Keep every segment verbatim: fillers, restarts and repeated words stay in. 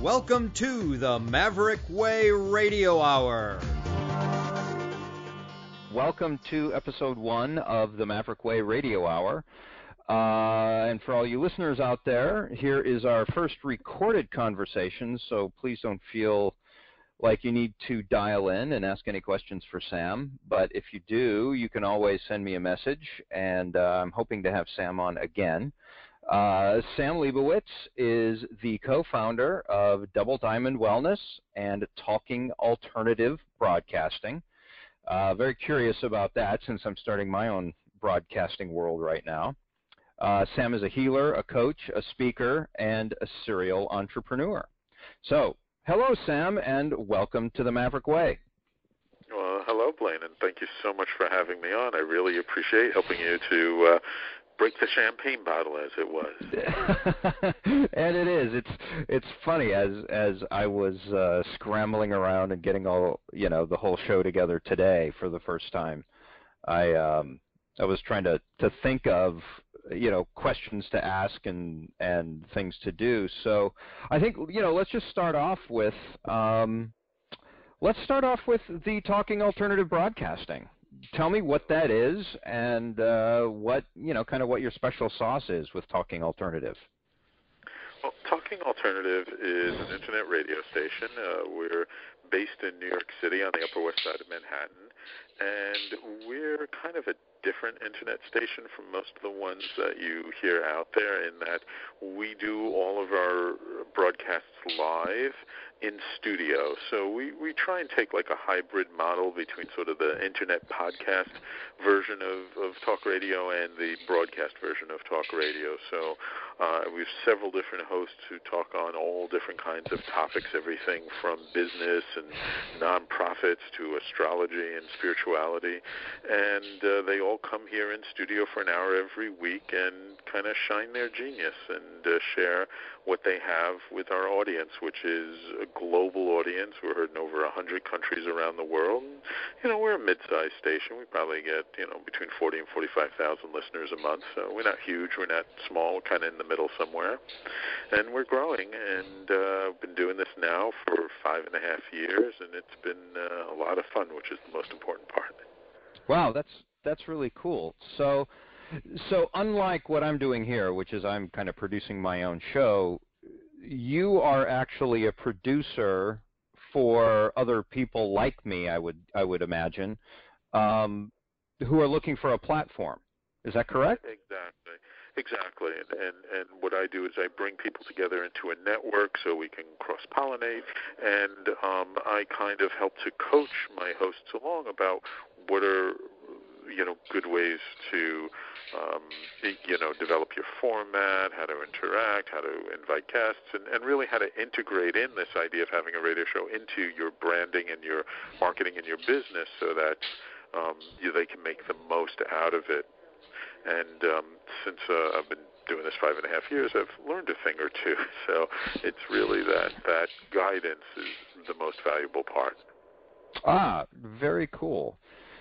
Welcome to the Maverick Way Radio Hour. Welcome to episode one of the Maverick Way Radio Hour. Uh, and for all you listeners out there, here is our first recorded conversation, so please don't feel like you need to dial in and ask any questions for Sam. But if you do, you can always send me a message, and uh, I'm hoping to have Sam on again. Uh, Sam Leibowitz is the co-founder of Double Diamond Wellness and Talking Alternative Broadcasting. Uh, very curious about that since I'm starting my own broadcasting world right now. Uh, Sam is a healer, a coach, a speaker, and a serial entrepreneur. So, hello, Sam, and welcome to the Maverick Way. Well, hello, Blaine, and thank you so much for having me on. I really appreciate helping you to uh, break the champagne bottle, as it was. And it is. It's it's funny as as I was uh, scrambling around and getting all you know the whole show together today for the first time. I um I was trying to to think of you know questions to ask and and things to do. So I think you know let's just start off with um let's start off with the Talking Alternative Broadcasting. Tell me what that is and uh, what, you know, kind of what your special sauce is with Talking Alternative. Well, Talking Alternative is an internet radio station. Uh, we're based in New York City on the Upper West Side of Manhattan, and we're kind of a different internet station from most of the ones that you hear out there in that we do all of our broadcasts live in studio. So we, we try and take like a hybrid model between sort of the internet podcast version of, of talk radio and the broadcast version of talk radio. So uh, we have several different hosts who talk on all different kinds of topics, everything from business and nonprofits to astrology and spirituality. And uh, they all come here in studio for an hour every week and kind of shine their genius and uh, share what they have with our audience, which is a global audience. We're heard in over one hundred countries around the world. You know, we're a mid-sized station. We probably get, you know, between forty and forty-five thousand listeners a month. So we're not huge. We're not small. We're kind of in the middle somewhere. And we're growing. And uh, I've been doing this now for five and a half years, and it's been uh, a lot of fun, which is the most important part. Wow, that's that's really cool. So, so unlike what I'm doing here, which is I'm kind of producing my own show, you are actually a producer for other people like me, I would I would imagine, um, who are looking for a platform. Is that correct? Exactly. Exactly. And, and and what I do is I bring people together into a network so we can cross-pollinate, and um, I kind of help to coach my hosts along about what are you know, good ways to, um, you know, develop your format, how to interact, how to invite guests, and, and really how to integrate in this idea of having a radio show into your branding and your marketing and your business so that um, you, they can make the most out of it. And um, since uh, I've been doing this five and a half years, I've learned a thing or two. So it's really that, that guidance is the most valuable part. Ah, very cool.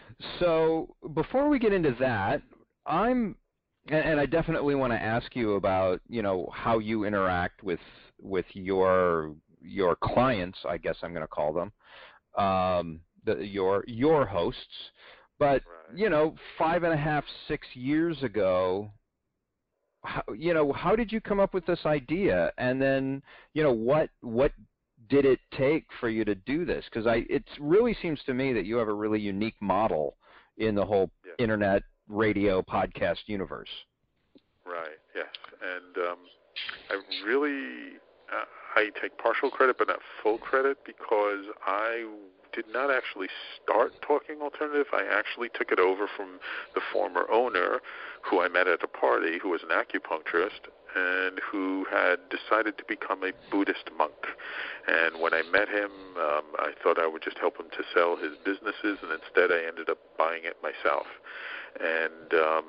So before we get into that, I'm, and I definitely want to ask you about, you know, how you interact with with your your clients, I guess I'm going to call them, um, the, your your hosts. But Right. you know, five and a half, six years ago, how, you know, how did you come up with this idea? And then, you know, what what did it take for you to do this? Because I, it really seems to me that you have a really unique model in the whole yeah. internet radio podcast universe. Right. Yes. And um, I really, uh, I take partial credit, but not full credit, because I did not actually start Talking Alternative. I actually took it over from the former owner, who I met at a party, who was an acupuncturist, and who had decided to become a Buddhist monk. And when I met him, um, I thought I would just help him to sell his businesses, and instead I ended up buying it myself. And um,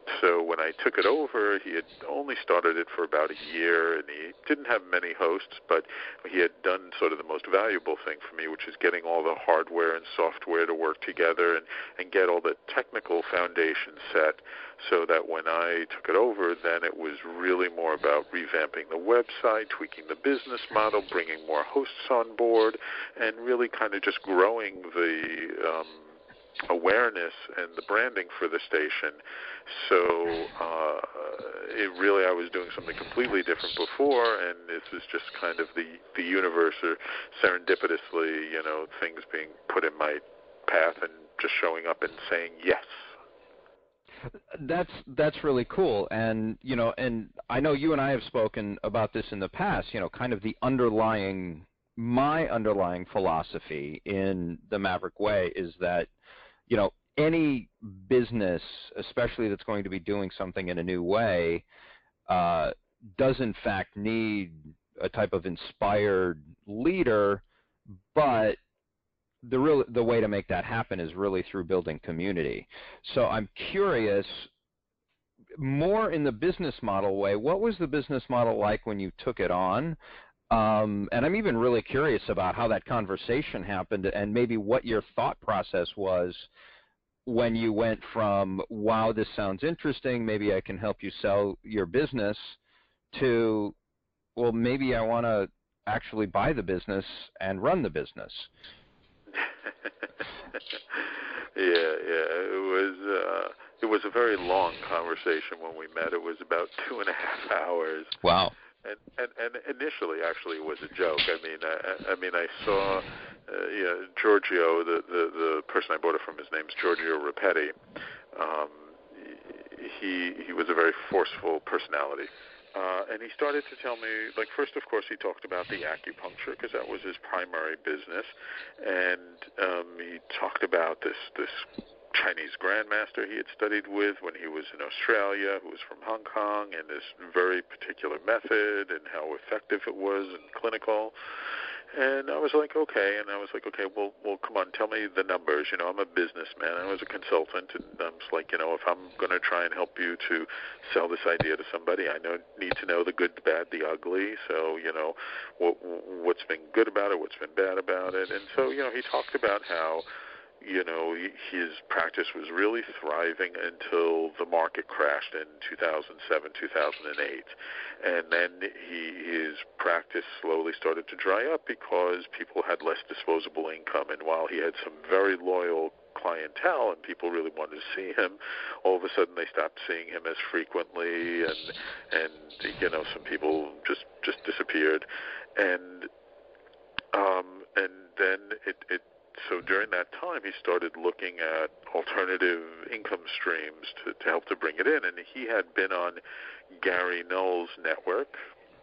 so when I took it over, he had only started it for about a year, and he didn't have many hosts, but he had done sort of the most valuable thing for me, which is getting all the hardware and software to work together and, and get all the technical foundation set so that when I took it over, then it was really more about revamping the website, tweaking the business model, bringing more hosts on board, and really kind of just growing the um, awareness and the branding for the station. So uh, it really, I was doing something completely different before, and this was just kind of the, the universe, or serendipitously, you know, things being put in my path and just showing up and saying yes. That's that's really cool, and you know, and I know you and I have spoken about this in the past. You know, kind of the underlying, my underlying philosophy in the Maverick Way is that, you know, any business, especially that's going to be doing something in a new way, uh, does in fact need a type of inspired leader, but the real the way to make that happen is really through building community. So I'm curious, more in the business model way, what was the business model like when you took it on? Um, and I'm even really curious about how that conversation happened and maybe what your thought process was when you went from, wow, this sounds interesting, maybe I can help you sell your business, to, well, maybe I want to actually buy the business and run the business. yeah, yeah. It was uh, it was a very long conversation when we met. It was about two and a half hours. Wow. And and, and initially, actually, it was a joke. I mean, I, I mean, I saw, uh, yeah, Giorgio, the, the the person I bought it from. His name's Giorgio Rapetti. Um, he he was a very forceful personality. Uh, and he started to tell me, like, first, of course, he talked about the acupuncture because that was his primary business. And um, he talked about this, this Chinese grandmaster he had studied with when he was in Australia, who was from Hong Kong, and this very particular method and how effective it was and clinical. And I was like, okay. And I was like, okay, well, well, come on, tell me the numbers. You know, I'm a businessman. I was a consultant, and I'm just like, you know, if I'm going to try and help you to sell this idea to somebody, I know, need to know the good, the bad, the ugly. So, you know, what, what's been good about it, what's been bad about it. And so, you know, he talked about how, you know, his practice was really thriving until the market crashed in two thousand seven, two thousand eight. And then he, his practice slowly started to dry up because people had less disposable income. And while he had some very loyal clientele and people really wanted to see him, all of a sudden they stopped seeing him as frequently, and, and you know, some people just, just disappeared. And, um, and then it, it So during that time, he started looking at alternative income streams to, to help to bring it in. And he had been on Gary Null's network.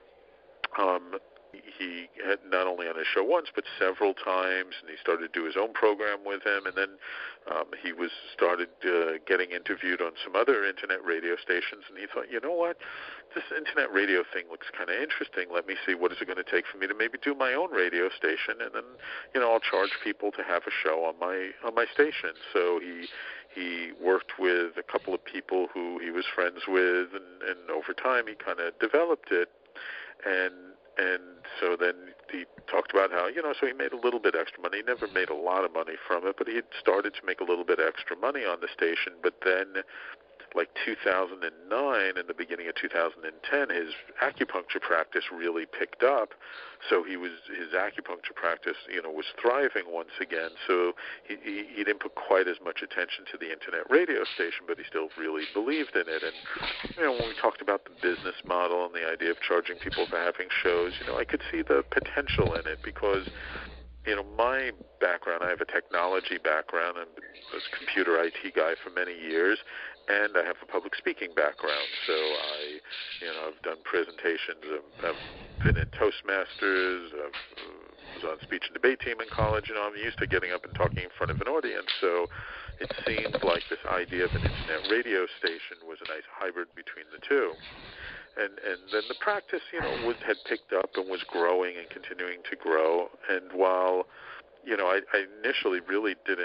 Um, he had not only on his show once, but several times, and he started to do his own program with him. And then um, he was started uh, getting interviewed on some other internet radio stations. And he thought, you know what, this internet radio thing looks kind of interesting. Let me see, what is it going to take for me to maybe do my own radio station, and then, you know, I'll charge people to have a show on my on my station. So he he worked with a couple of people who he was friends with, and, and over time he kind of developed it. And and so then he talked about how, you know, so he made a little bit extra money. He never made a lot of money from it, but he had started to make a little bit extra money on the station. But then, like two thousand nine and the beginning of two thousand ten, his acupuncture practice really picked up. So he was his acupuncture practice, you know, was thriving once again. So he, he, he didn't put quite as much attention to the internet radio station, but he still really believed in it. And, you know, when we talked about the business model and the idea of charging people for having shows, you know, I could see the potential in it because, you know, my background, I have a technology background. I was a computer I T guy for many years, and I have a public speaking background. So I, you know, I've done presentations. I've, I've been in Toastmasters. I was on speech and debate team in college. You know, I'm used to getting up and talking in front of an audience. So it seemed like this idea of an internet radio station was a nice hybrid between the two. And and then the practice, you know, was, had picked up and was growing and continuing to grow. And while, you know, I, I initially really didn't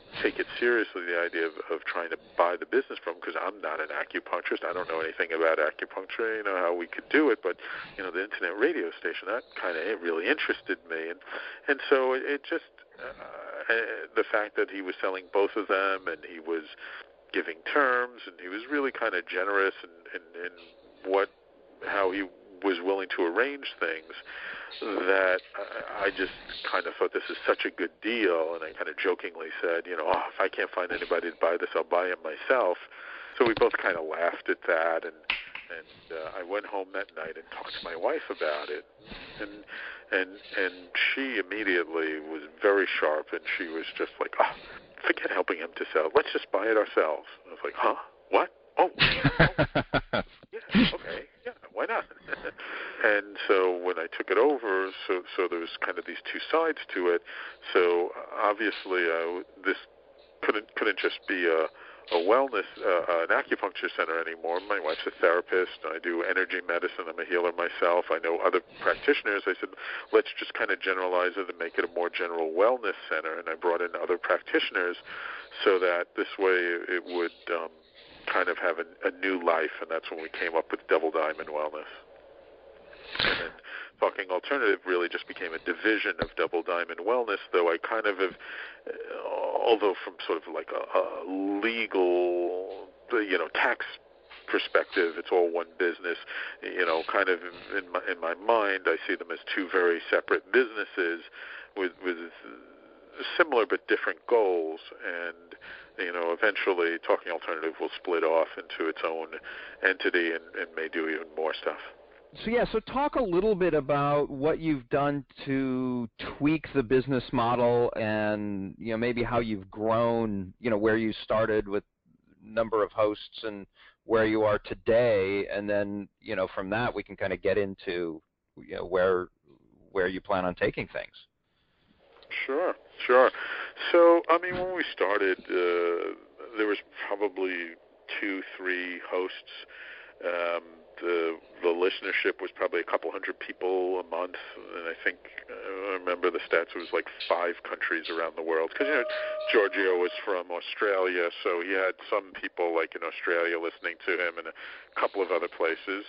take it seriously, the idea of, of trying to buy the business from, because I'm not an acupuncturist. I don't know anything about acupuncture, you know, how we could do it, but, you know, the internet radio station, that kind of, it really interested me. And, and so it, it just, uh, the fact that he was selling both of them and he was giving terms and he was really kind of generous in, in, in what, how he was willing to arrange things, that I just kind of thought this is such a good deal, and I kind of jokingly said, you know, oh, if I can't find anybody to buy this, I'll buy it myself. So we both kind of laughed at that, and and uh, I went home that night and talked to my wife about it, and and and she immediately was very sharp, and she was just like, oh, forget helping him to sell. Let's just buy it ourselves. I was like, huh? What? Oh, oh. Yeah, okay, yeah, why not? And so when I took it over, so so there was kind of these two sides to it. So obviously, uh, this couldn't couldn't just be a, a wellness, uh, an acupuncture center anymore. My wife's a therapist. I do energy medicine. I'm a healer myself. I know other practitioners. I said, let's just kind of generalize it and make it a more general wellness center. And I brought in other practitioners so that this way it would um, kind of have a, a new life, and that's when we came up with Double Diamond Wellness. And then Talking Alternative really just became a division of Double Diamond Wellness, though I kind of have, although from sort of like a, a legal, you know, tax perspective, it's all one business, you know, kind of in, in, my, in my mind, I see them as two very separate businesses with, with similar but different goals, and you know, eventually Talking Alternative will split off into its own entity and, and may do even more stuff. So yeah, so talk a little bit about what you've done to tweak the business model, and you know, maybe how you've grown, you know, where you started with number of hosts and where you are today, and then, you know, from that we can kind of get into, you know, where where you plan on taking things. Sure, sure. So, I mean, when we started, uh, there was probably two, three hosts. Um, the the listenership was probably a couple hundred people a month, and I think, uh, I remember the stats, it was like five countries around the world, because, you know, Giorgio was from Australia, so he had some people, like, in Australia listening to him, and a couple of other places.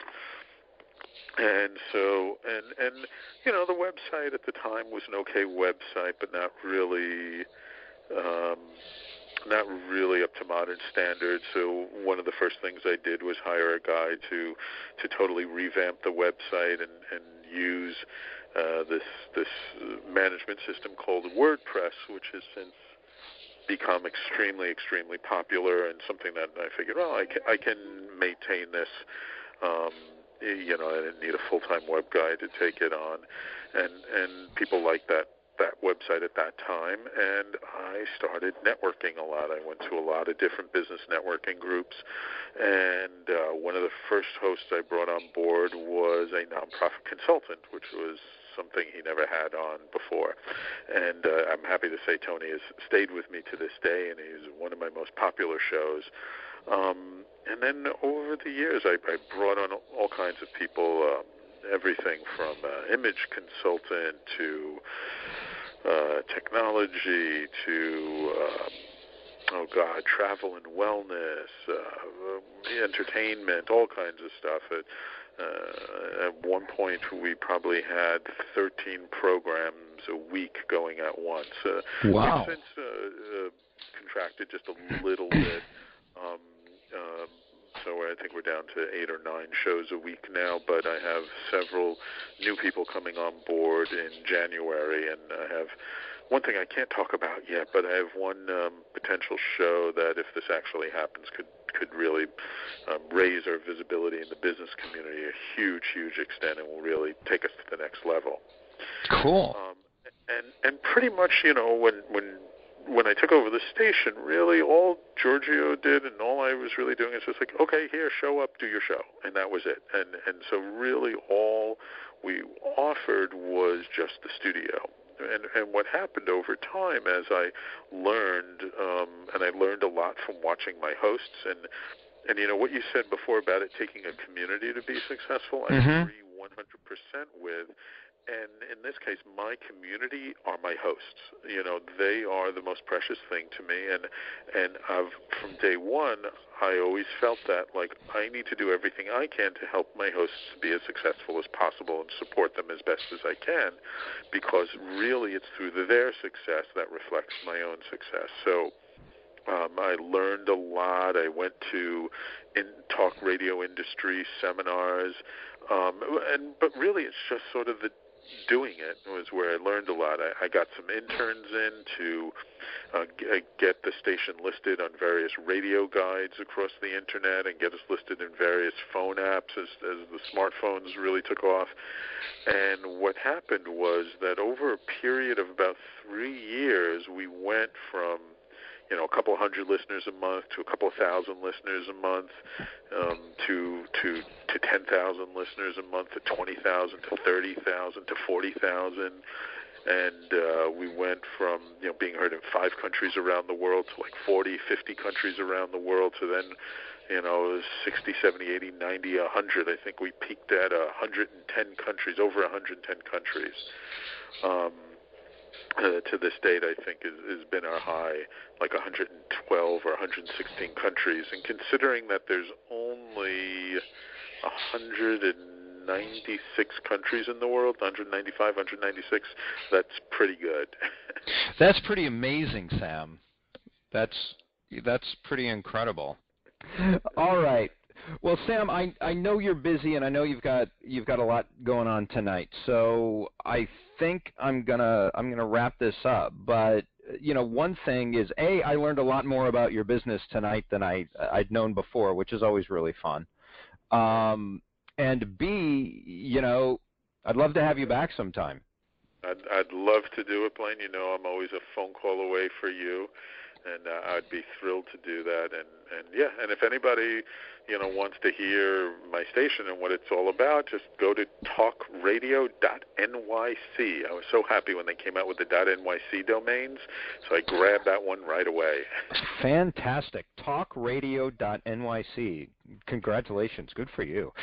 And so, and, and, you know, the website at the time was an okay website, but not really, um, not really up to modern standards. So one of the first things I did was hire a guy to, to totally revamp the website and, and use uh, this, this management system called WordPress, which has since become extremely, extremely popular, and something that I figured, well, I can, I can maintain this. Um, you know, I didn't need a full-time web guy to take it on, and and people liked that that website at that time, and I started networking a lot. I went to a lot of different business networking groups, and uh, one of the first hosts I brought on board was a nonprofit consultant, which was something he never had on before. And uh, I'm happy to say Tony has stayed with me to this day, and he's one of my most popular shows. Um, and then over the years, I, I brought on all kinds of people, um, everything from uh, image consultant to uh, technology to, uh, oh God, travel and wellness, uh, entertainment, all kinds of stuff. At, uh, at one point, we probably had thirteen programs a week going at once. Uh, wow. We've since uh, uh, contracted just a little bit. Um, um, so I think we're down to eight or nine shows a week now, but I have several new people coming on board in January, and I have one thing I can't talk about yet, but I have one um, potential show that, if this actually happens, could could really um, raise our visibility in the business community a huge, huge extent, and will really take us to the next level. Cool. Um, and and pretty much, you know, when when when I took over the station, really all Giorgio did and all I was really doing is just like, okay, here, show up, do your show, and that was it. And and so really all we offered was just the studio. And and what happened over time, as I learned, um, and I learned a lot from watching my hosts, and and you know what you said before about it taking a community to be successful, I mm-hmm. agree one hundred percent with. and in this case, my community are my hosts. You know, they are the most precious thing to me, and and I've from day one, I always felt that like I need to do everything I can to help my hosts be as successful as possible and support them as best as I can, because really it's through their success that reflects my own success. So um, I learned a lot. I went to in talk radio industry seminars, um, and but really it's just sort of the doing it was where I learned a lot. I, I got some interns in to uh, g- get the station listed on various radio guides across the internet and get us listed in various phone apps as, as the smartphones really took off. And what happened was that over a period of about three years, we went from you know, a couple hundred listeners a month to a couple thousand listeners a month, um, to to to ten thousand listeners a month, to twenty thousand, to thirty thousand, to forty thousand, and uh, we went from you know being heard in five countries around the world to like forty, fifty countries around the world, to then you know sixty, seventy, eighty, ninety, one hundred. I think we peaked at one hundred ten countries, over one hundred ten countries. Um, Uh, to this date, I think, is, has been our high, like one hundred twelve or one hundred sixteen countries. And considering that there's only one hundred ninety-six countries in the world, one hundred ninety-five, one hundred ninety-six, that's pretty good. That's pretty amazing, Sam. That's that's pretty incredible. All right. Well, Sam, I I know you're busy, and I know you've got you've got a lot going on tonight. So I think I'm gonna I'm gonna wrap this up. But you know, one thing is, A, I learned a lot more about your business tonight than I I'd known before, which is always really fun. Um, and B, you know, I'd love to have you back sometime. I'd I'd love to do it, Blaine. You know, I'm always a phone call away for you. And uh, I'd be thrilled to do that. And, and, yeah, and if anybody, you know, wants to hear my station and what it's all about, just go to talk radio dot N Y C. I was so happy when they came out with the .nyc domains, so I grabbed that one right away. Fantastic. talk radio dot N Y C. Congratulations. Good for you.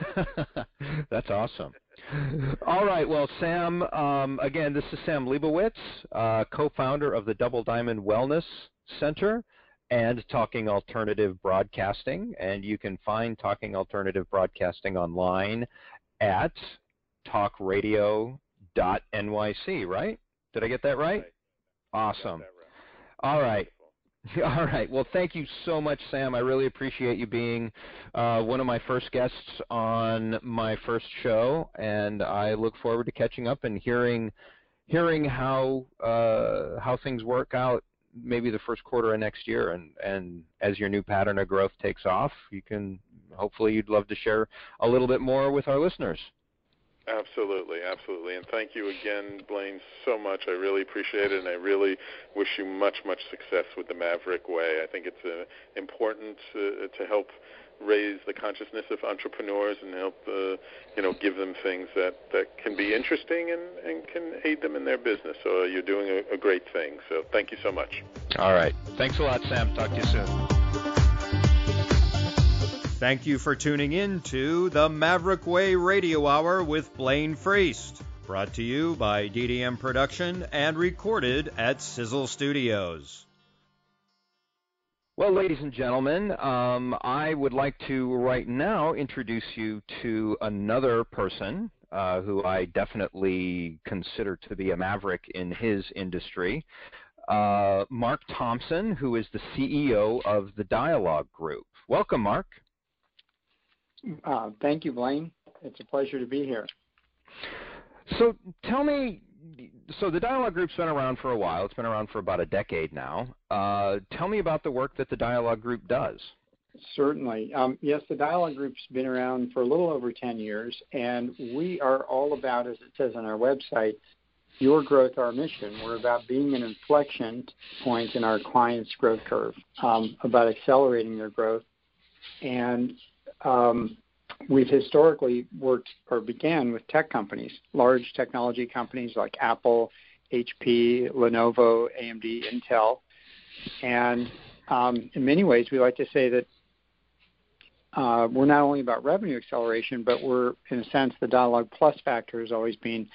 That's awesome. All right. Well, Sam, um, again, this is Sam Leibowitz, uh, co-founder of the Double Diamond Wellness Center and Talking Alternative Broadcasting. And you can find Talking Alternative Broadcasting online at talk radio dot N Y C, right? Did I get that right? Right. Awesome. That right. All right. All right. Well, thank you so much, Sam. I really appreciate you being uh, one of my first guests on my first show, and I look forward to catching up and hearing hearing how uh, how things work out maybe the first quarter of next year. And, and as your new pattern of growth takes off, you can hopefully you'd love to share a little bit more with our listeners. Absolutely, absolutely. And thank you again, Blaine, so much. I really appreciate it, and I really wish you much, much success with the Maverick Way. I think it's uh, important uh, to help raise the consciousness of entrepreneurs and help, uh, you know, give them things that, that can be interesting and, and can aid them in their business. So uh, you're doing a, a great thing. So thank you so much. All right. Thanks a lot, Sam. Talk to you soon. Thank you for tuning in to the Maverick Way Radio Hour with Blaine Freest, brought to you by D D M Production and recorded at Sizzle Studios. Well, ladies and gentlemen, um, I would like to right now introduce you to another person uh, who I definitely consider to be a maverick in his industry, uh, Mark Thompson, who is the C E O of the Dialogue Group. Welcome, Mark. Uh, thank you, Blaine. It's a pleasure to be here. So tell me, so the Dialogue Group's been around for a while. It's been around for about a decade now. Uh, tell me about the work that the Dialogue Group does. Certainly. Um, yes, the Dialogue Group's been around for a little over ten years, and we are all about, as it says on our website, your growth, our mission. We're about being an inflection point in our clients' growth curve, um, about accelerating their growth. And Um, we've historically worked or began with tech companies, large technology companies like Apple, H P, Lenovo, A M D, Intel. And um, in many ways, we like to say that uh, we're not only about revenue acceleration, but we're, in a sense, the Dialogue Plus factor has always been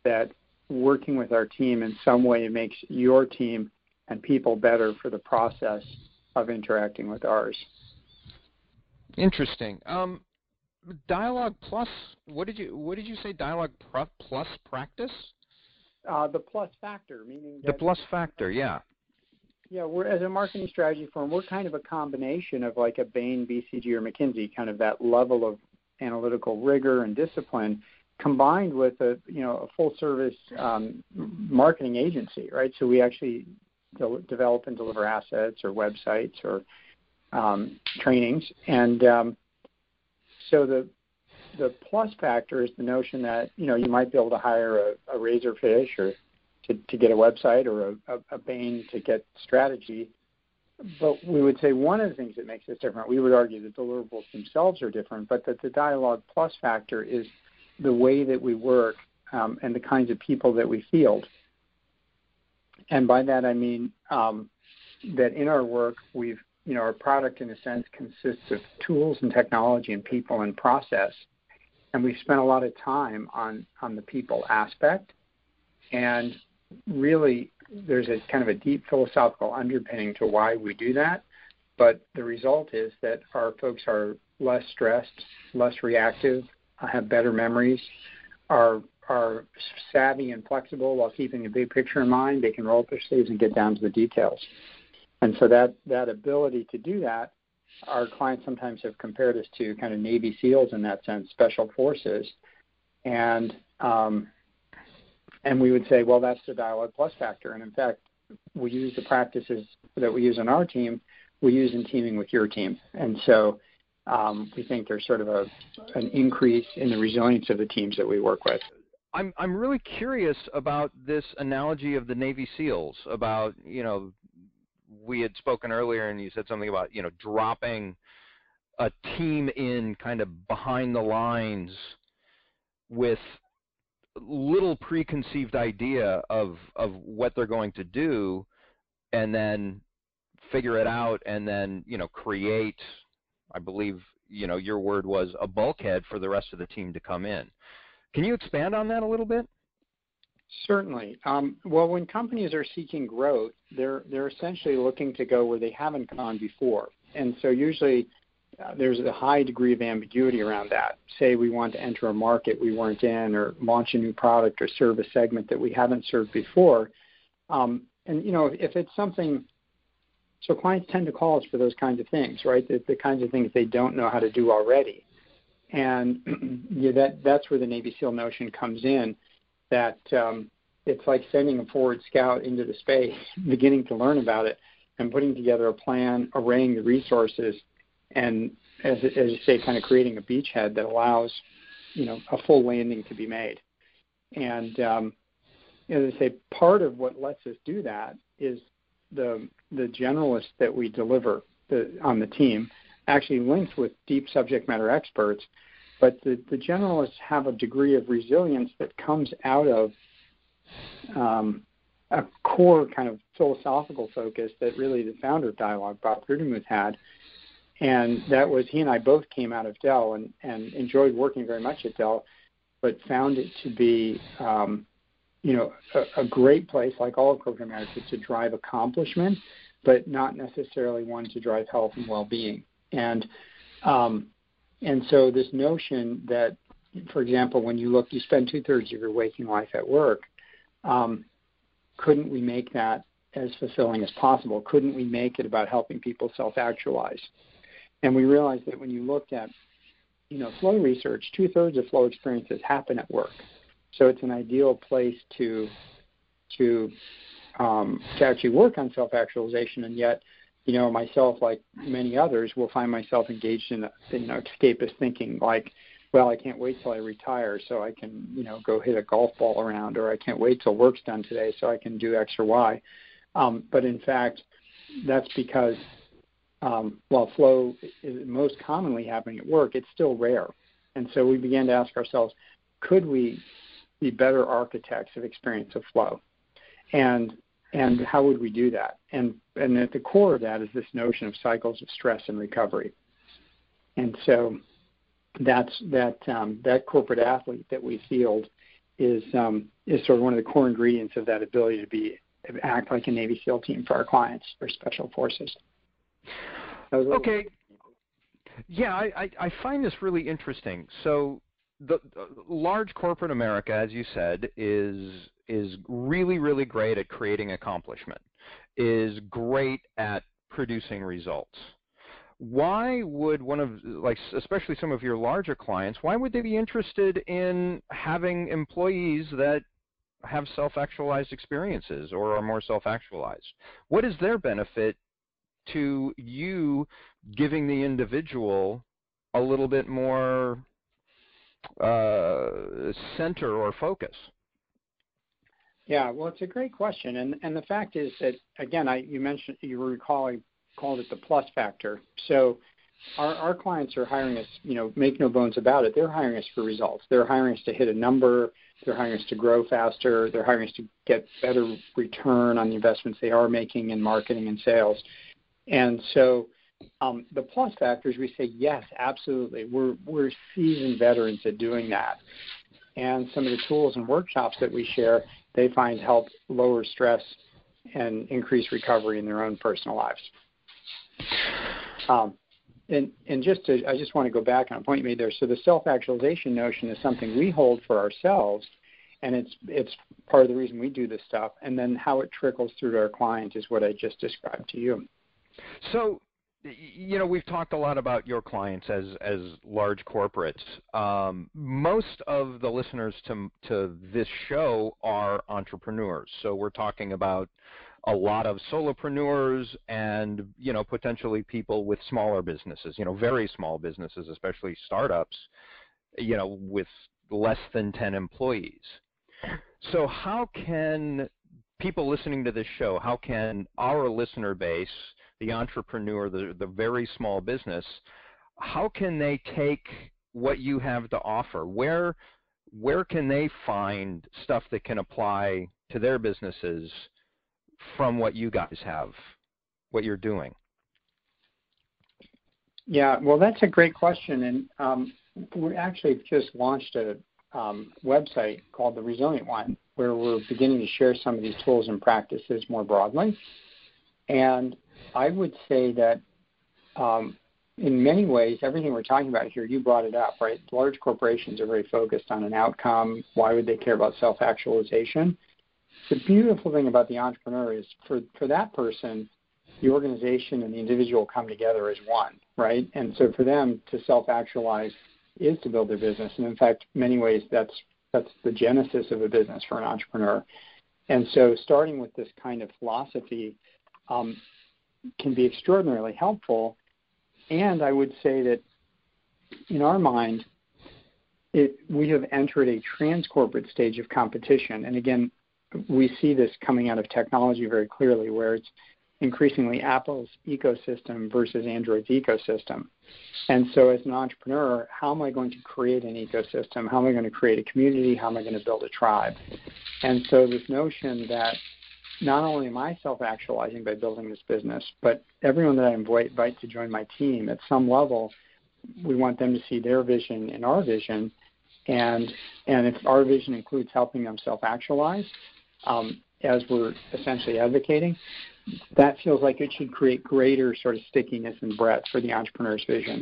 that working with our team in some way makes your team and people better for the process of interacting with ours. Interesting. Um, Dialogue Plus. What did you What did you say? Dialogue Plus practice. Uh, the plus factor, meaning that, the plus factor. Yeah. Yeah, we're as a marketing strategy firm, we're kind of a combination of like a Bain, B C G, or McKinsey, kind of that level of analytical rigor and discipline, combined with a you know a full service um, marketing agency, right? So we actually de- develop and deliver assets or websites or um, trainings, and um, so the the plus factor is the notion that you know you might be able to hire a, a Razorfish or to, to get a website or a, a, a Bain to get strategy. But we would say one of the things that makes us different, we would argue the deliverables themselves are different, but that the Dialogue Plus factor is the way that we work um, and the kinds of people that we field. And by that I mean um, that in our work, we've, you know, our product in a sense consists of tools and technology and people and process. And we've spent a lot of time on, on the people aspect. And really, there's a kind of a deep philosophical underpinning to why we do that. But the result is that our folks are less stressed, less reactive, have better memories, are are savvy and flexible while keeping the big picture in mind. They can roll up their sleeves and get down to the details. And so that, that ability to do that, our clients sometimes have compared us to kind of Navy SEALs in that sense, special forces. And um, and we would say, well, that's the Dialogue Plus factor. And in fact, we use the practices that we use on our team, we use in teaming with your team. And so um, we think there's sort of a an increase in the resilience of the teams that we work with. I'm I'm really curious about this analogy of the Navy SEALs, about, you know, we had spoken earlier and you said something about, you know, dropping a team in kind of behind the lines with little preconceived idea of of what they're going to do, and then figure it out, and then, you know, create, I believe, you know, your word was a bulkhead for the rest of the team to come in. Can you expand on that a little bit? Certainly. Um, well, when companies are seeking growth, they're they're essentially looking to go where they haven't gone before. And so usually uh, there's a high degree of ambiguity around that. Say we want to enter a market we weren't in, or launch a new product or serve a segment that we haven't served before. Um, and, you know, if, if it's something, so clients tend to call us for those kinds of things, right? The, the kinds of things they don't know how to do already. And yeah, that that's where the Navy SEAL notion comes in, that um, it's like sending a forward scout into the space, beginning to learn about it, and putting together a plan, arraying the resources, and as, as you say, kind of creating a beachhead that allows, you know, a full landing to be made. And um, as I say, part of what lets us do that is the the generalists that we deliver the, on the team, actually linked with deep subject matter experts, but the, the generalists have a degree of resilience that comes out of um, a core kind of philosophical focus that really the founder of Dialogue, Bob Grudemuth, had. And that was, he and I both came out of Dell and, and enjoyed working very much at Dell, but found it to be, um, you know, a, a great place, like all of corporate America, to drive accomplishment, but not necessarily one to drive health and well-being. And um, and so this notion that, for example, when you look, you spend two-thirds of your waking life at work, um, couldn't we make that as fulfilling as possible? Couldn't we make it about helping people self-actualize? And we realized that when you looked at, you know, flow research, two-thirds of flow experiences happen at work. So it's an ideal place to to um, to actually work on self-actualization, and yet, you know, myself, like many others, will find myself engaged in, you know, escapist thinking, like, well, I can't wait till I retire so I can, you know, go hit a golf ball around, or I can't wait till work's done today so I can do X or Y. Um, but in fact, that's because um, while flow is most commonly happening at work, it's still rare. And so we began to ask ourselves, could we be better architects of experience of flow? And And how would we do that? And and at the core of that is this notion of cycles of stress and recovery. And so that's that um, that corporate athlete that we field is um, is sort of one of the core ingredients of that ability to be act like a Navy SEAL team for our clients or special forces. Okay. Yeah, I, I, I find this really interesting. So the uh, large corporate America, as you said, is is really, really great at creating accomplishment, is great at producing results. Why would one of, like, especially some of your larger clients, why would they be interested in having employees that have self-actualized experiences or are more self-actualized? What is their benefit to you giving the individual a little bit more uh, center or focus? Yeah, well, it's a great question, and and the fact is that, again, I you mentioned, you recall I called it the plus factor. So our our clients are hiring us, you know, make no bones about it, they're hiring us for results. They're hiring us to hit a number, they're hiring us to grow faster, they're hiring us to get better return on the investments they are making in marketing and sales. And so um, the plus factors, we say, yes, absolutely. We're we're seasoned veterans at doing that. And some of the tools and workshops that we share, they find help lower stress and increase recovery in their own personal lives. Um, and and just to, I just want to go back on a point you made there. So the self-actualization notion is something we hold for ourselves, and it's it's part of the reason we do this stuff. And then how it trickles through to our client is what I just described to you. So, you know, we've talked a lot about your clients as as large corporates. Um, most of the listeners to to this show are entrepreneurs. So we're talking about a lot of solopreneurs and, you know, potentially people with smaller businesses, you know, very small businesses, especially startups, you know, with less than ten employees. So how can people listening to this show, how can our listener base, the entrepreneur, the, the very small business, how can they take what you have to offer? Where, where can they find stuff that can apply to their businesses from what you guys have, what you're doing? Yeah, well, that's a great question. And um, we actually just launched a um, website called The Resilient One, where we're beginning to share some of these tools and practices more broadly. And I would say that um, in many ways, everything we're talking about here, you brought it up, right? Large corporations are very focused on an outcome. Why would they care about self-actualization? The beautiful thing about the entrepreneur is for, for that person, the organization and the individual come together as one, right? And so for them to self-actualize is to build their business. And in fact, in many ways, that's that's the genesis of a business for an entrepreneur. And so starting with this kind of philosophy um, can be extraordinarily helpful. And I would say that in our mind, it, we have entered a trans-corporate stage of competition. And again, we see this coming out of technology very clearly, where it's increasingly Apple's ecosystem versus Android's ecosystem. And so as an entrepreneur, how am I going to create an ecosystem? How am I going to create a community? How am I going to build a tribe? And so this notion that not only am I self-actualizing by building this business, but everyone that I invite, invite to join my team, at some level, we want them to see their vision in our vision. And, and if our vision includes helping them self-actualize, um, as we're essentially advocating, that feels like it should create greater sort of stickiness and breadth for the entrepreneur's vision.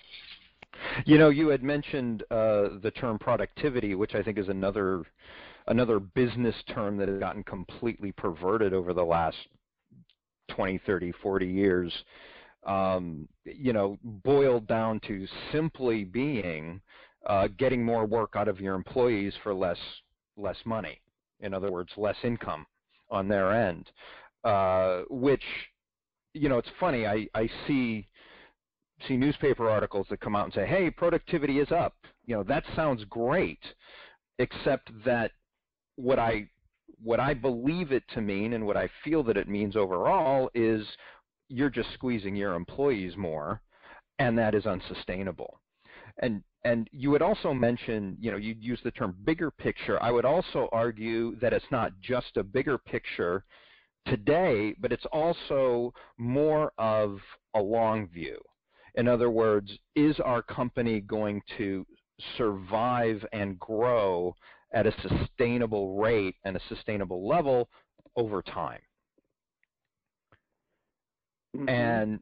You know, you had mentioned uh, the term productivity, which I think is another another business term that has gotten completely perverted over the last twenty, thirty, forty years, um, you know, boiled down to simply being uh, getting more work out of your employees for less less money. In other words, less income on their end. Uh, which, you know, it's funny, I, I see see newspaper articles that come out and say, hey, productivity is up. You know, that sounds great, except that what I what I believe it to mean and what I feel that it means overall is you're just squeezing your employees more, and that is unsustainable. And and you would also mention, you know, you use the term bigger picture. I would also argue that it's not just a bigger picture today, but it's also more of a long view. In other words, is our company going to survive and grow at a sustainable rate and a sustainable level over time. Mm-hmm. And,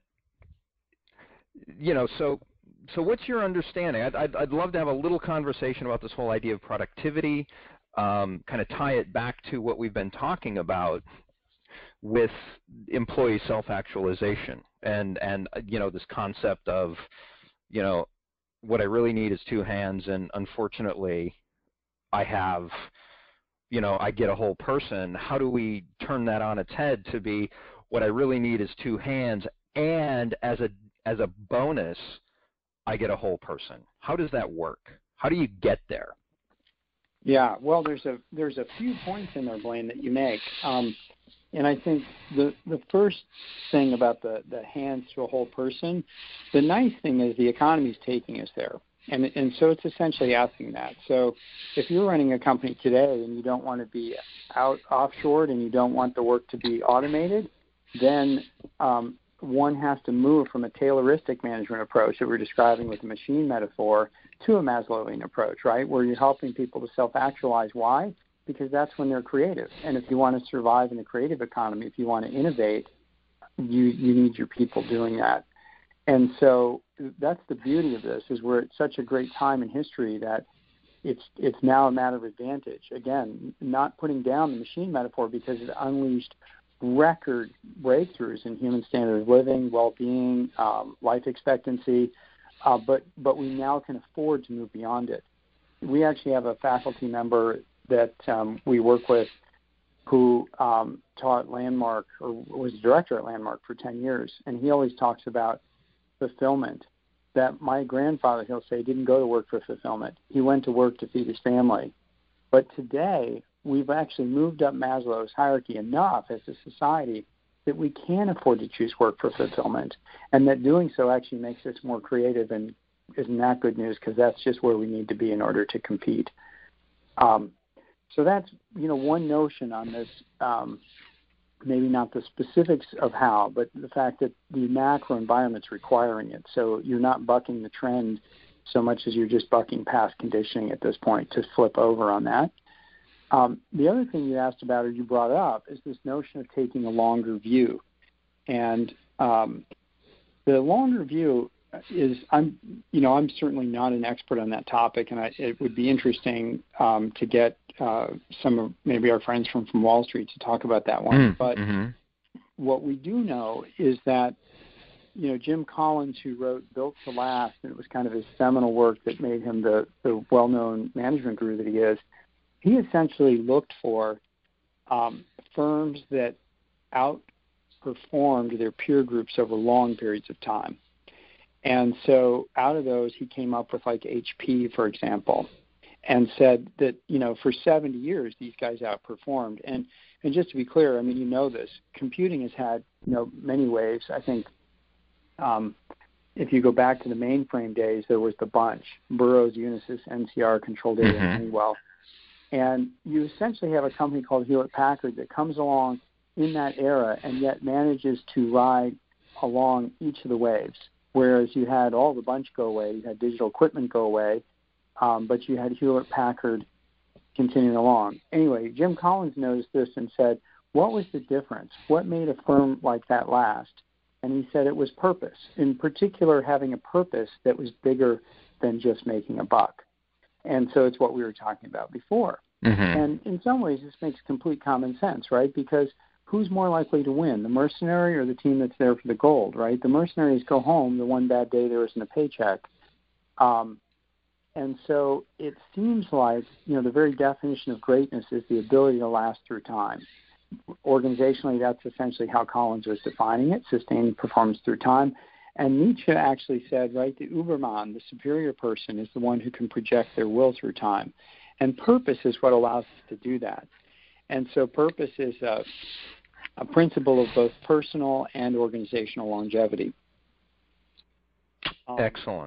you know, so so what's your understanding? I'd, I'd, I'd love to have a little conversation about this whole idea of productivity, um, kind of tie it back to what we've been talking about with employee self-actualization and, and, you know, this concept of, you know, what I really need is two hands, and unfortunately I have, you know, I get a whole person. How do we turn that on its head to be what I really need is two hands, and as a as a bonus, I get a whole person? How does that work? How do you get there? Yeah, well, there's a there's a few points in there, Blaine, that you make. Um, And I think the, the first thing about the, the hands to a whole person, the nice thing is the economy is taking us there. And, and so it's essentially asking that. So if you're running a company today and you don't want to be out offshored and you don't want the work to be automated, then um, one has to move from a Tayloristic management approach that we're describing with the machine metaphor to a Maslowian approach, right, where you're helping people to self-actualize. Why? Because that's when they're creative. And if you want to survive in a creative economy, if you want to innovate, you, you need your people doing that. And so that's the beauty of this, is we're at such a great time in history that it's it's now a matter of advantage. Again, not putting down the machine metaphor, because it unleashed record breakthroughs in human standard of living, well-being, um, life expectancy, uh, but, but we now can afford to move beyond it. We actually have a faculty member that um, we work with who um, taught Landmark, or was director at Landmark for ten years, and he always talks about fulfillment. That my grandfather, he'll say, didn't go to work for fulfillment. He went to work to feed his family. But today, we've actually moved up Maslow's hierarchy enough as a society that we can afford to choose work for fulfillment, and that doing so actually makes us more creative. And isn't that good news? Because that's just where we need to be in order to compete. Um, so that's, you know, one notion on this, um, maybe not the specifics of how, but the fact that the macro environment's requiring it. So you're not bucking the trend so much as you're just bucking past conditioning at this point to flip over on that. Um, the other thing you asked about, or you brought up, is this notion of taking a longer view. And um, the longer view is, I'm, you know, I'm certainly not an expert on that topic, and I, it would be interesting um, to get uh, some of maybe our friends from, from Wall Street to talk about that one. Mm, but mm-hmm. What we do know is that, you know, Jim Collins, who wrote Built to Last, and it was kind of his seminal work that made him the, the well-known management guru that he is, he essentially looked for um, firms that outperformed their peer groups over long periods of time. And so out of those, he came up with like H P, for example, and said that, you know, for seventy years, these guys outperformed. And and just to be clear, I mean, you know this, computing has had, you know, many waves. I think um, if you go back to the mainframe days, there was the bunch, Burroughs, Unisys, N C R, Control Data, mm-hmm. and Honeywell. And you essentially have a company called Hewlett-Packard that comes along in that era and yet manages to ride along each of the waves. Whereas you had all the bunch go away, you had digital equipment go away, um, but you had Hewlett-Packard continuing along. Anyway, Jim Collins noticed this and said, what was the difference? What made a firm like that last? And he said it was purpose, in particular having a purpose that was bigger than just making a buck. And so it's what we were talking about before. Mm-hmm. And in some ways, this makes complete common sense, right? Because who's more likely to win, the mercenary or the team that's there for the gold, right? The mercenaries go home the one bad day there isn't a paycheck. Um, and so it seems like, you know, the very definition of greatness is the ability to last through time. Organizationally, that's essentially how Collins was defining it, sustained performance through time. And Nietzsche actually said, right, the Uberman, the superior person, is the one who can project their will through time. And purpose is what allows us to do that. And so purpose is a, a principle of both personal and organizational longevity. Um, Excellent.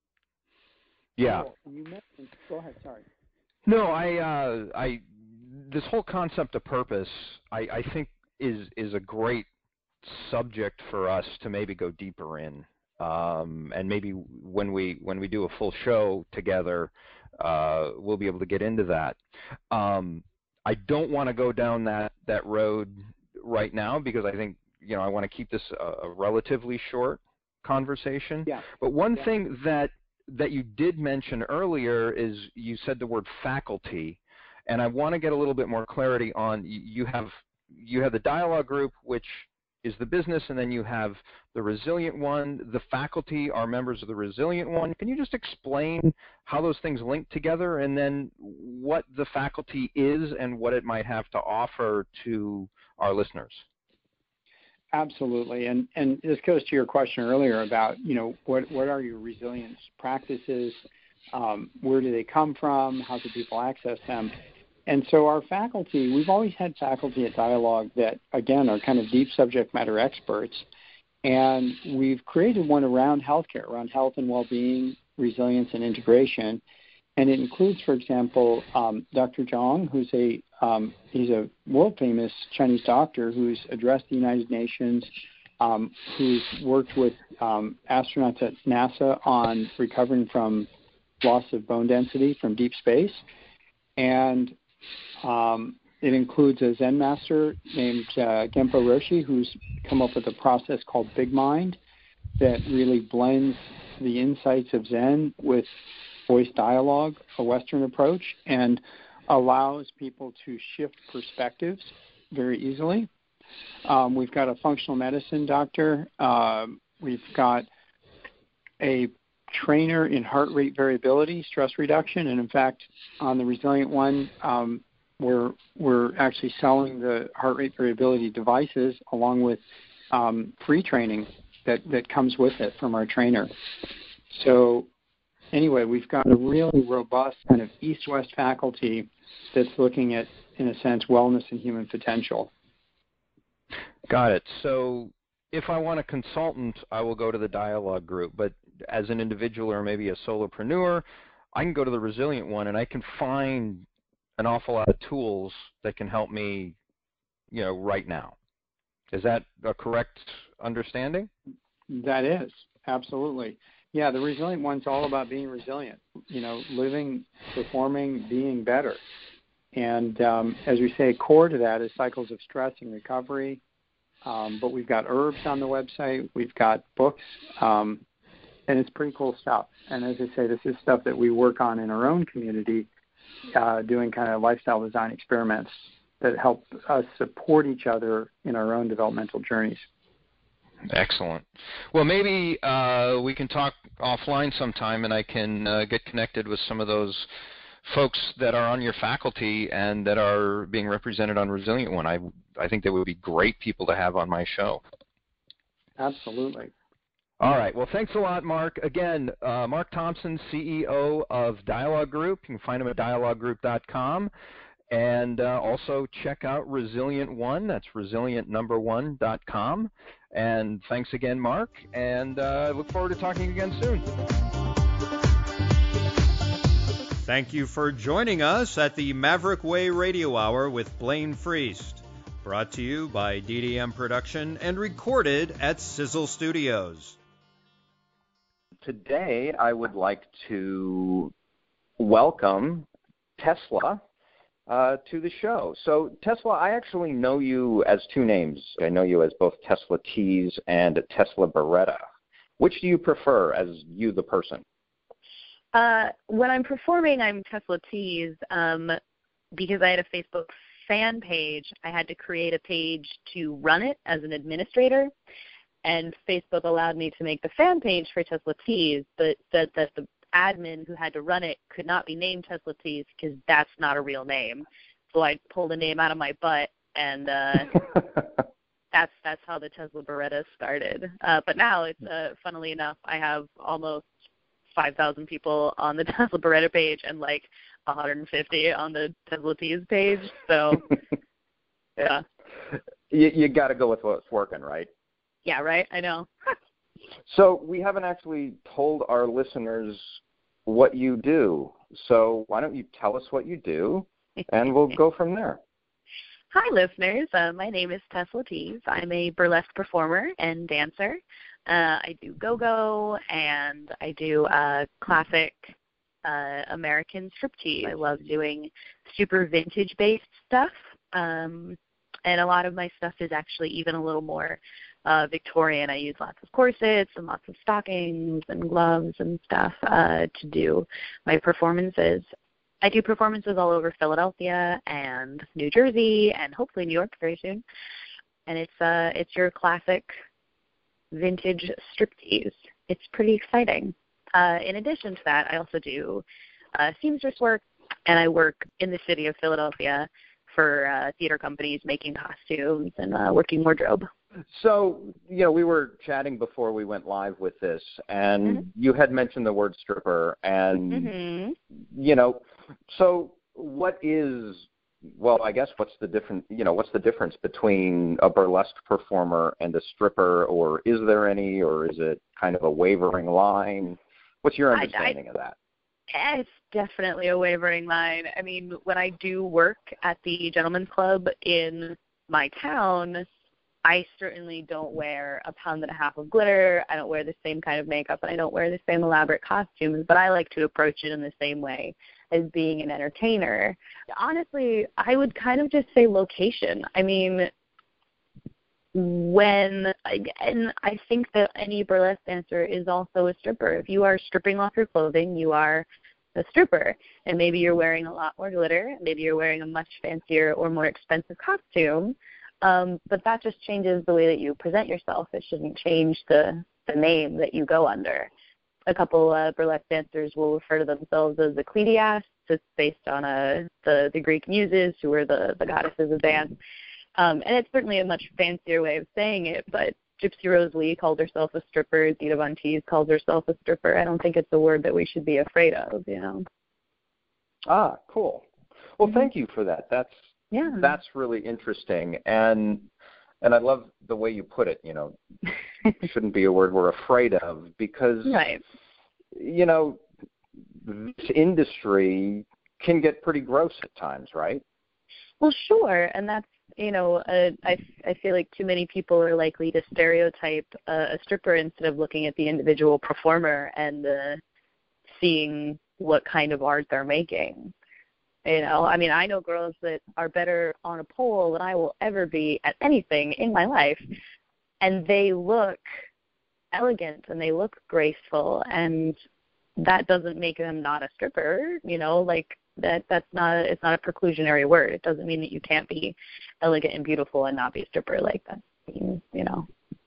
Yeah. You mentioned, go ahead, sorry. No, I, uh, I, this whole concept of purpose, I, I think is is a great subject for us to maybe go deeper in. um, and maybe when we when we do a full show together, uh, we'll be able to get into that. Um, I don't want to go down that that road right now because I think you know I want to keep this a, a relatively short conversation. Yeah. But one yeah. thing that that you did mention earlier is you said the word faculty, and I want to get a little bit more clarity on you have you have the dialogue group, which is the business, and then you have the Resilient One. The faculty are members of the Resilient One. Can you just explain how those things link together, and then what the faculty is and what it might have to offer to our listeners? Absolutely, and and this goes to your question earlier about you know what what are your resilience practices, um, where do they come from, how do people access them, and so our faculty, we've always had faculty at Dialogue that again are kind of deep subject matter experts, and we've created one around healthcare, around health and well-being, resilience and integration, and it includes, for example, um, Doctor Zhang, who's a Um, he's a world-famous Chinese doctor who's addressed the United Nations, um, who's worked with um, astronauts at NASA on recovering from loss of bone density from deep space. And um, it includes a Zen master named uh, Genpo Roshi, who's come up with a process called Big Mind that really blends the insights of Zen with voice dialogue, a Western approach, and allows people to shift perspectives very easily. Um, we've got a functional medicine doctor. Um, we've got a trainer in heart rate variability, stress reduction, and in fact, on the Resilient One, um, we're we're actually selling the heart rate variability devices along with um, free training that, that comes with it from our trainer. So anyway, we've got a really robust kind of east-west faculty that's looking at, in a sense, wellness and human potential. Got it. So if I want a consultant, I will go to the Dialogue group. But as an individual or maybe a solopreneur, I can go to the Resilient One and I can find an awful lot of tools that can help me, you know, right now. Is that a correct understanding? That is, absolutely. Yeah, the Resilient One's all about being resilient, you know, living, performing, being better. And um, as we say, core to that is cycles of stress and recovery. Um, but we've got herbs on the website. We've got books, um, and it's pretty cool stuff. And as I say, this is stuff that we work on in our own community, uh, doing kind of lifestyle design experiments that help us support each other in our own developmental journeys. Excellent. Well, maybe uh, we can talk offline sometime, and I can uh, get connected with some of those folks that are on your faculty and that are being represented on Resilient One. I I think they would be great people to have on my show. Absolutely. All right. Well, thanks a lot, Mark. Again, uh, Mark Thompson, C E O of Dialogue Group. You can find him at dialogue group dot com. And uh, also check out Resilient One. That's resilient number one dot com. And thanks again, Mark. And I uh, look forward to talking again soon. Thank you for joining us at the Maverick Way Radio Hour with Blaine Friest. Brought to you by D D M Production and recorded at Sizzle Studios. Today, I would like to welcome Tesla Uh, to the show. So, Tesla, I actually know you as two names. I know you as both Tesla Tease and Tesla Beretta. Which do you prefer as you, the person? Uh, when I'm performing, I'm Tesla Tease. Um, because I had a Facebook fan page, I had to create a page to run it as an administrator. And Facebook allowed me to make the fan page for Tesla Tease, but said that the admin who had to run it could not be named Tesla Tease because that's not a real name. So I pulled a name out of my butt, and uh, that's that's how the Tesla Beretta started. Uh, but now, it's uh, funnily enough, I have almost five thousand people on the Tesla Beretta page and like one hundred fifty on the Tesla Tease page. So, yeah. You, you got to go with what's working, right? Yeah, right? I know. So we haven't actually told our listeners what you do. So why don't you tell us what you do, and we'll go from there. Hi, listeners. Uh, my name is Tesla Tease. I'm a burlesque performer and dancer. Uh, I do go-go, and I do uh, classic uh, American striptease. I love doing super vintage-based stuff, um, and a lot of my stuff is actually even a little more uh, Victorian. I use lots of corsets and lots of stockings and gloves and stuff uh, to do my performances. I do performances all over Philadelphia and New Jersey and hopefully New York very soon. And it's uh, it's your classic vintage striptease. It's pretty exciting. Uh, in addition to that, I also do uh, seamstress work, and I work in the city of Philadelphia for uh, theater companies making costumes and uh, working wardrobe. So, you know, we were chatting before we went live with this, and Mm-hmm. you had mentioned the word stripper, and, Mm-hmm. you know, so what is, well, I guess what's the different, you know, what's the difference between a burlesque performer and a stripper, or is there any, or is it kind of a wavering line? What's your understanding I, I, of that? It's definitely a wavering line. I mean, when I do work at the Gentlemen's Club in my town, I certainly don't wear a pound and a half of glitter. I don't wear the same kind of makeup, and I don't wear the same elaborate costumes, but I like to approach it in the same way as being an entertainer. Honestly, I would kind of just say location. I mean, when, and I think that any burlesque dancer is also a stripper. If you are stripping off your clothing, you are a stripper. And maybe you're wearing a lot more glitter, maybe you're wearing a much fancier or more expensive costume, um, but that just changes the way that you present yourself. It shouldn't change the, the name that you go under. A couple uh, burlesque dancers will refer to themselves as Ecclesiastes. It's based on uh, the, the Greek muses, who were the, the goddesses of dance. Um, and it's certainly a much fancier way of saying it, but Gypsy Rose Lee called herself a stripper. Dita Von Teese calls herself a stripper. I don't think it's a word that we should be afraid of, you know. Ah, cool. Well, Mm-hmm. thank you for that. That's Yeah. that's really interesting, and and I love the way you put it. You know, it shouldn't be a word we're afraid of, because Right. you know, this industry can get pretty gross at times, right? Well, sure, and that's, you know, uh, I, I feel like too many people are likely to stereotype uh, a stripper instead of looking at the individual performer and uh, seeing what kind of art they're making. You know, I mean, I know girls that are better on a pole than I will ever be at anything in my life, and they look elegant and they look graceful, and that doesn't make them not a stripper, you know, like that that's not, it's not a preclusionary word. It doesn't mean that you can't be elegant and beautiful and not be a stripper. Like that, you know.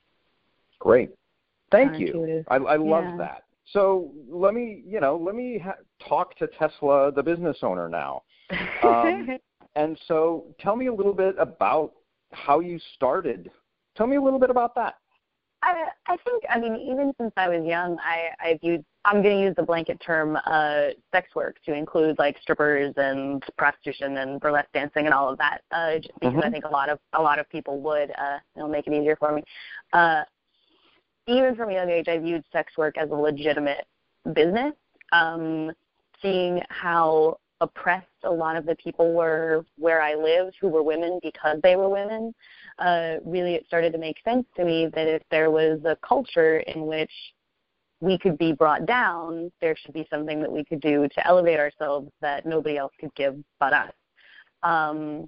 Great. Thank you. Counterintuitive. I, I love Yeah. that. So let me, you know, let me ha- talk to Tesla, the business owner now. Um, and so tell me a little bit about how you started. Tell me a little bit about that. I, I think, I mean, even since I was young, I, I viewed, I'm going to use the blanket term uh, sex work to include like strippers and prostitution and burlesque dancing and all of that, uh, just because Mhm. I think a lot of a lot of people would. Uh, it'll make it easier for me. Uh, even from a young age, I viewed sex work as a legitimate business. Um, seeing how oppressed a lot of the people were where I lived, who were women because they were women, uh, really it started to make sense to me that if there was a culture in which we could be brought down, there should be something that we could do to elevate ourselves that nobody else could give but us. Um,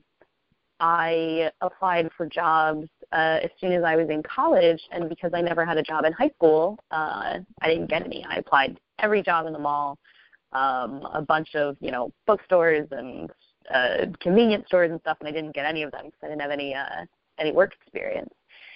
I applied for jobs uh, as soon as I was in college, and because I never had a job in high school, uh, I didn't get any. I applied every job in the mall, um, a bunch of, you know, bookstores and uh, convenience stores and stuff, and I didn't get any of them because I didn't have any uh, any work experience.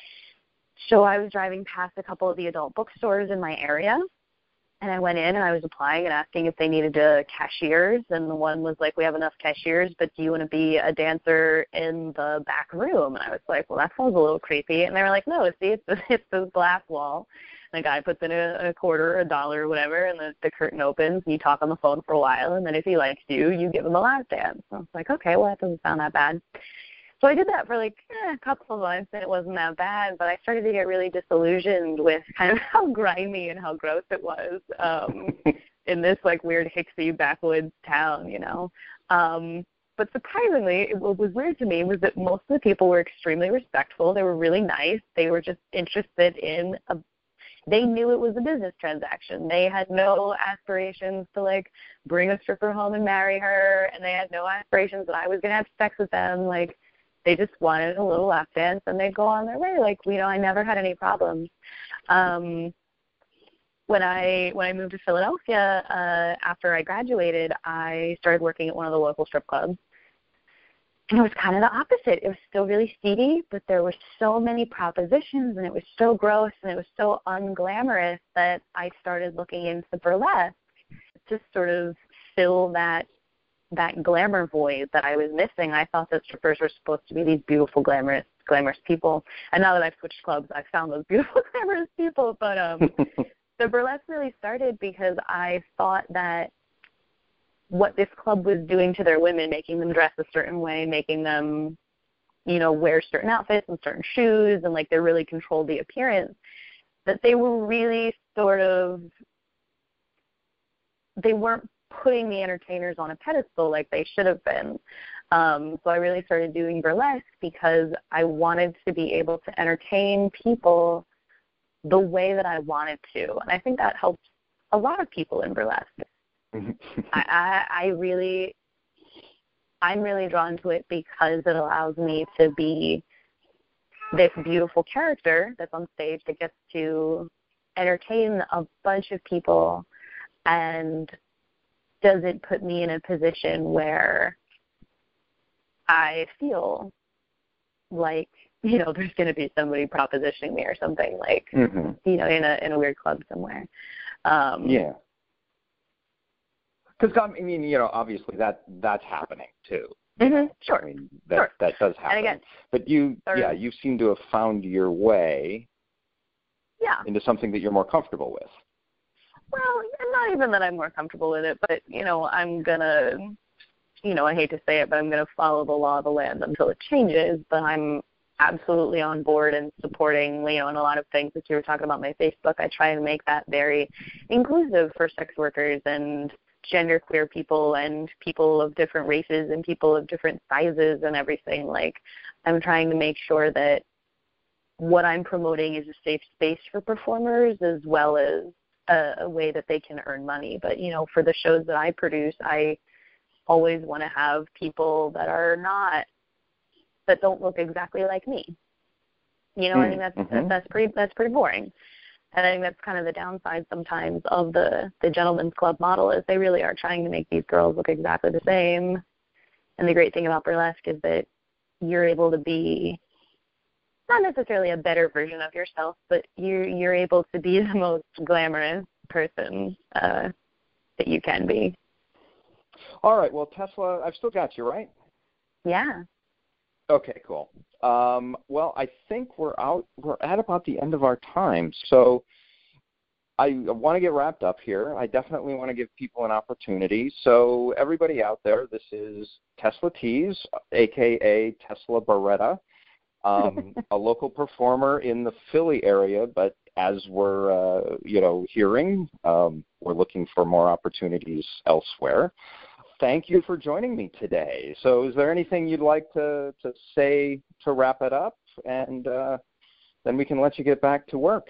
So I was driving past a couple of the adult bookstores in my area, and I went in and I was applying and asking if they needed uh, cashiers, and the one was like, we have enough cashiers, but do you want to be a dancer in the back room? And I was like, well, that sounds a little creepy. And they were like, no, see, it's, it's this glass wall. And the guy puts in a, a quarter, a dollar, or whatever, and the, the curtain opens, and you talk on the phone for a while, and then if he likes you, you give him a lap dance. So I was like, okay, well, that doesn't sound that bad. So I did that for like eh, a couple of months, and it wasn't that bad, but I started to get really disillusioned with kind of how grimy and how gross it was um, in this like weird hicksy backwoods town, you know. Um, but surprisingly, it, what was weird to me was that most of the people were extremely respectful. They were really nice. They were just interested in a, they knew it was a business transaction. They had no aspirations to, like, bring a stripper home and marry her, and they had no aspirations that I was going to have sex with them. Like, they just wanted a little lap dance, and they'd go on their way. Like, you know, I never had any problems. Um, when I when I moved to Philadelphia, uh, after I graduated, I started working at one of the local strip clubs. And it was kind of the opposite. It was still really seedy, but there were so many propositions, and it was so gross, and it was so unglamorous that I started looking into burlesque to sort of fill that that glamour void that I was missing. I thought that strippers were supposed to be these beautiful, glamorous, glamorous people. And now that I've switched clubs, I've found those beautiful, glamorous people. But um, the burlesque really started because I thought that what this club was doing to their women, making them dress a certain way, making them, you know, wear certain outfits and certain shoes, and, like, they really controlled the appearance, that they were really sort of, they weren't putting the entertainers on a pedestal like they should have been. Um, so I really started doing burlesque because I wanted to be able to entertain people the way that I wanted to. And I think that helped a lot of people in burlesque. I, I, I really, I'm really drawn to it because it allows me to be this beautiful character that's on stage that gets to entertain a bunch of people and doesn't put me in a position where I feel like, you know, there's going to be somebody propositioning me or something, like, mm-hmm. you know, in a in a weird club somewhere. Um, yeah. Because, I mean, you know, obviously that that's happening, too. Mm-hmm. Sure. I mean, that, sure. that does happen. And again, but you, or, yeah, you seem to have found your way yeah. into something that you're more comfortable with. Well, not even that I'm more comfortable with it, but, you know, I'm going to, you know, I hate to say it, but I'm going to follow the law of the land until it changes. But I'm absolutely on board and supporting, you know, in a lot of things that you were talking about my Facebook. I try and make that very inclusive for sex workers and genderqueer people and people of different races and people of different sizes and everything. Like, I'm trying to make sure that what I'm promoting is a safe space for performers as well as a, a way that they can earn money. But, you know, for the shows that I produce, I always want to have people that are not, that don't look exactly like me. You know, mm-hmm. I think that's, mm-hmm. that's pretty, that's pretty boring. And I think that's kind of the downside sometimes of the, the gentleman's club model is they really are trying to make these girls look exactly the same. And the great thing about burlesque is that you're able to be not necessarily a better version of yourself, but you're, you're able to be the most glamorous person uh, that you can be. All right. Well, Tesla, I've still got you, right? Yeah. Okay, cool. Um, well, I think we're out. We're at about the end of our time, so I want to get wrapped up here. I definitely want to give people an opportunity. So everybody out there, this is Tesla Tease, a k a. Tesla Beretta, um, a local performer in the Philly area, but as we're, uh, you know, hearing, um, we're looking for more opportunities elsewhere. Thank you for joining me today. So is there anything you'd like to, to say to wrap it up? And uh, then we can let you get back to work.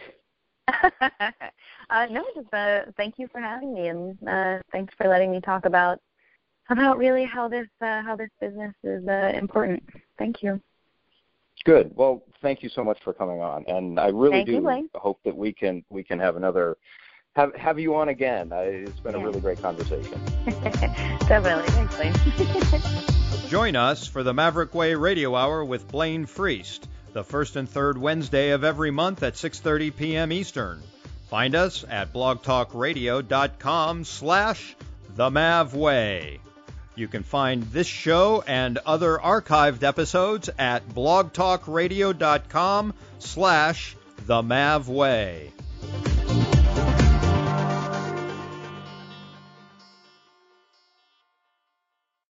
uh, no, just uh, thank you for having me, and uh, thanks for letting me talk about about really how this uh, how this business is uh, important. Thank you. Good. Well, thank you so much for coming on, and I really thank do you, hope that we can we can have another have have you on again. Uh, it's been yeah. a really great conversation. Definitely. Thanks, Blaine. Join us for the Maverick Way Radio Hour with Blaine Freest, the first and third Wednesday of every month at six thirty p.m. Eastern. Find us at blogtalkradio.com slash the Mav Way. You can find this show and other archived episodes at blogtalkradio.com slash the Mav Way.